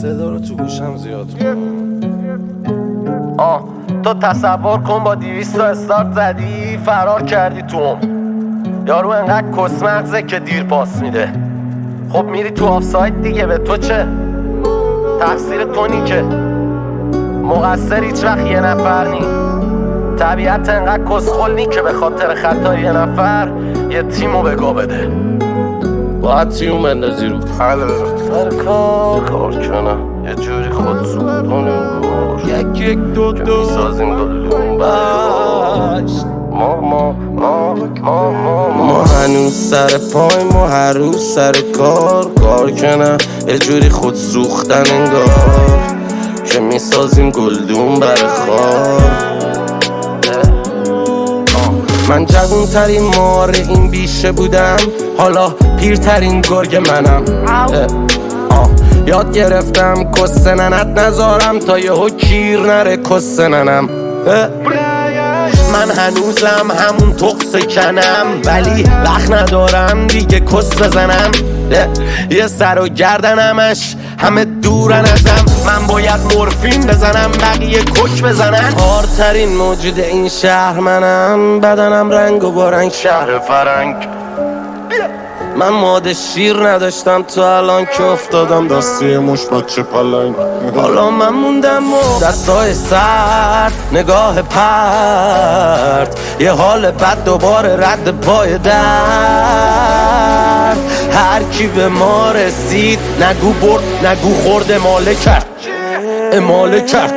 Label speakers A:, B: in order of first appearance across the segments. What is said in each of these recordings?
A: صدا رو تو گوشم زیاد
B: تو تصور کن با 200 تا استارت زدی فرار کردی تو یارو انقدر کس مغزه که دیر پاس میده. خب میری تو آفساید دیگه، به تو چه؟ تقصیر تو که مقصر هیچ وقت یه نفر نی. طبیعت انقدر کسخل نی که به خاطر خطای یه نفر یه تیمو بگاه بده. باید تیمو بندازی رو سر کار کنم یه جوری خود سودانم باش.
A: یک دو
B: که میسازیم گلدون باش. ما هنوز سر پای، ما هر روز سر کار کنم یه جوری خود سوختن انگار که میسازیم گلدون بر خار. من جوون ترین مار این بیشه بودم، حالا پیرترین گرگ منم. یاد گرفتم کس ننت نذارم تا یهو کیر نره کس ننم. من هنوزم همون تقص کنم ولی وقت ندارم دیگه کس بزنم. یه سر و گردنمش همه دورن ازم، من باید مورفین بزنم بقیه کک بزنن. هارترین موجود این شهر منم، بدنم رنگ و با رنگ شهر فرنگ. من ماده شیر نداشتم تو الان که افتادم دستی مش بچه پلنگ. حالا من موندم و دستای سرد، نگاه پرد، یه حال بد دوباره رد پای در. هر کی به ما رسید نگو برد نگو خورد، اماله کرد اماله کرد.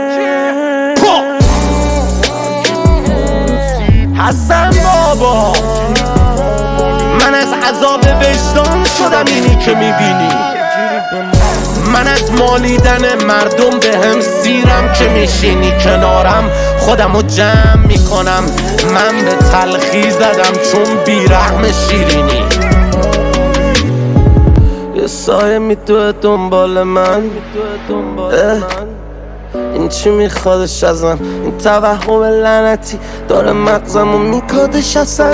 B: حسن بابا من از عذاب وجدان شدم اینی که میبینی. من از مالیدن مردم به هم سیرم که میشینی کنارم. خودمو جمع میکنم، من به تلخی زدم چون بیرحم شیرینی. یه سایه میدوه دنبال من، این چی میخوادش ازم؟ این توهم لعنتی داره مغزمو میکادش اصلا.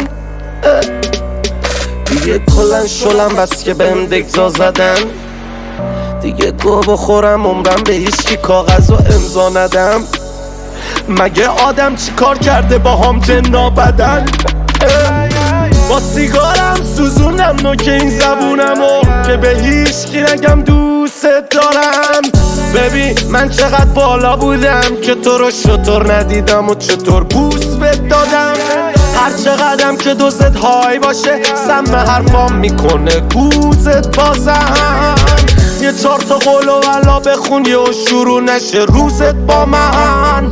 B: دیگه کلن شلم بس که بهم دگزا زدن. دیگه گوه بخورم عمرم به هیچکی کاغذ و امضا ندم. مگه آدم چی کار کرده با هم جنا بدن؟ با سیگارم سوزونم نوک این زبونمو که به هیچکی نگم دوست دارم. ببین من چقدر بالا بودم که تو رو شطور ندیدم و چطور بوس بد دادم. هر چقدرم که دوست های باشه سم حرفام میکنه گوزت بازم. یه 4 تا قول و ولا بخون یه شروع نشه روزت با من.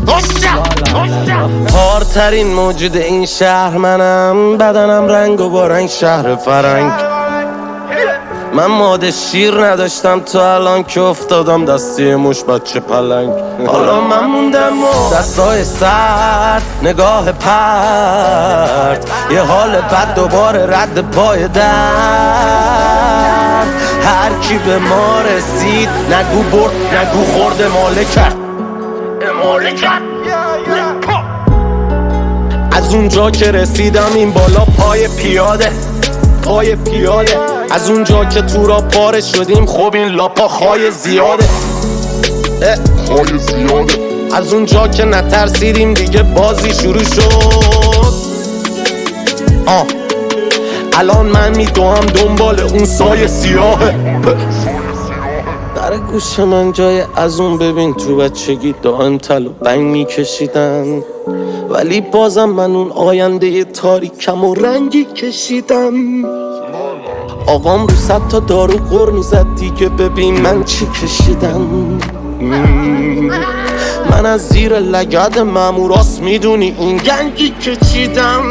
B: هارترین موجود این شهر منم، بدنم رنگ و با رنگ شهر فرنگ. من ماده شیر نداشتم تو الان که افتادم دستی مش بچه پلنگ. حالا من موندم و دستای سرد، نگاه پرد، یه حال بد دوباره رد پای در. هر کی به ما رسید نگو برد نگو خورد، اماله کرد اماله کرد. از اونجا که رسیدم این بالا پای پیاده، پای پیاده. از اونجا که تو را پاره شدیم خب این لاپا خای زیاده، خای زیاده. از اونجا که نترسیدیم دیگه بازی شروع شد. الان من میدوام دنبال اون سایه سیاهه. در گوش من جای از اون ببین تو بچگی دائم تل و بنگ میکشیدن، ولی بازم من اون آینده تاریکم و رنگی کشیدم. آقام رو 100 تا دارو غر میزد دیگه، ببین من چی کشیدم. من از زیر لگد ماموراست میدونی این گنگی که چیدم.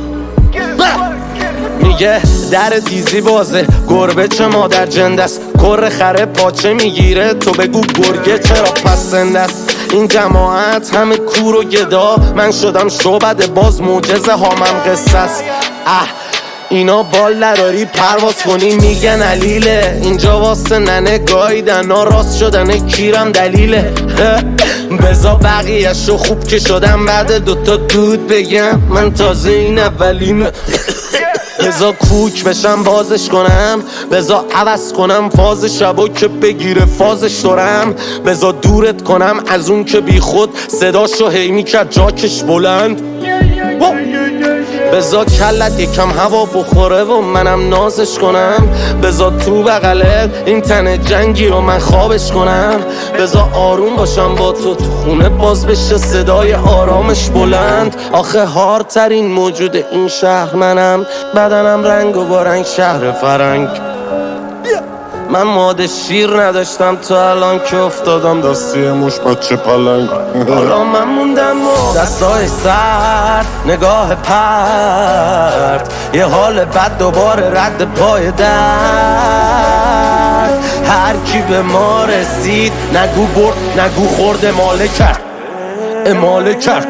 B: میگه در دیزی بازه گربه چه مادر جندست، کر خره پاچه میگیره تو بگو گرگه چرا پس زندست. این جماعت همه کور و گدا، من شدم شعبده باز معجزه هامم قصه است. اینا بال نداری پرواز کنی میگن علیله، اینجا واسه ننه گایدن ها راست شدن کیرم دلیله. بزا بقیه‌شو خوب که شدم بعد 2 تا دود بگم من تازه این اولینه. بزا کوک بشم بازش کنم، بزا عوض کنم فاز شبا که بگیره فازش دارم، بزا دورت کنم از اون که بی خود صداشو هی میکرد جاکش بلند، بزا کلت یکم هوا بخوره و منم نازش کنم، بزا تو بغلت این تن جنگی رو من خوابش کنم، بزا آروم باشم با تو خونه باز بشه صدای آرامش بلند. آخه هارترین موجود این شهر منم، بدنم رنگ و با رنگ شهر فرنگ. من ماده شیر نداشتم تا الان که افتادم دستی موش بچه پلنگ. حالا من موندم و دستای سرد، نگاه پرد، یه حال بد دوباره رد پای در. هر کی به ما رسید نگو برد نگو خورد، اماله کرد اماله کرد.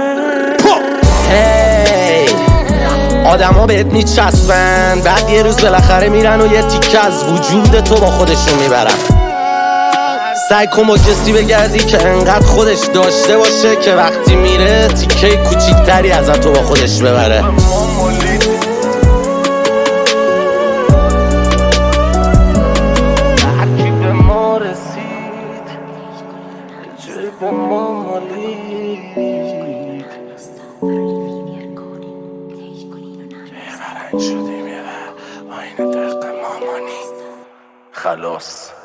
B: هی آدم ها بهت میچسبن، بعد یه روز بالاخره میرن و یه تیکه از وجود تو با خودشون میبرن. سعی کن با کسی بگردی که انقدر خودش داشته باشه که وقتی میره تیکه کوچیکتری ازت تو با خودش ببره. هرکی به ما رسید جای به ما مالید، شدیم یه آینه دق مامانی خلاص.